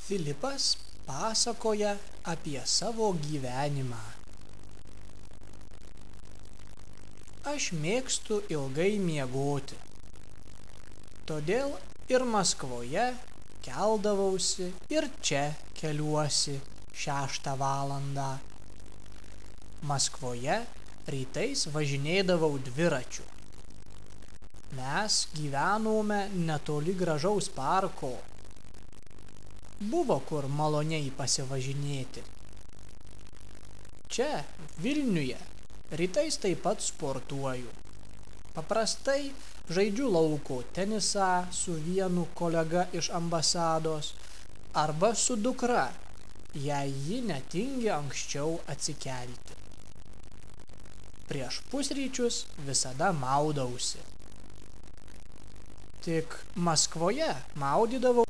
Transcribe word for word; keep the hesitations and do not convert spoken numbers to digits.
Filipas pasakoja apie savo gyvenimą. Aš mėgstu ilgai miegoti. Todėl ir Maskvoje keldavausi ir čia keliuosi šeštą valandą. Maskvoje rytais važinėdavau dviračiu. Mes gyvenome netoli gražaus parko. Buvo kur maloniai pasivažinėti. Čia, Vilniuje, rytais taip pat sportuoju. Paprastai žaidžiu lauko tenisą su vienu kolega iš ambasados arba su dukra, jei ji netingi anksčiau atsikelti. Prieš pusryčius visada maudausi. Tik Maskvoje maudydavau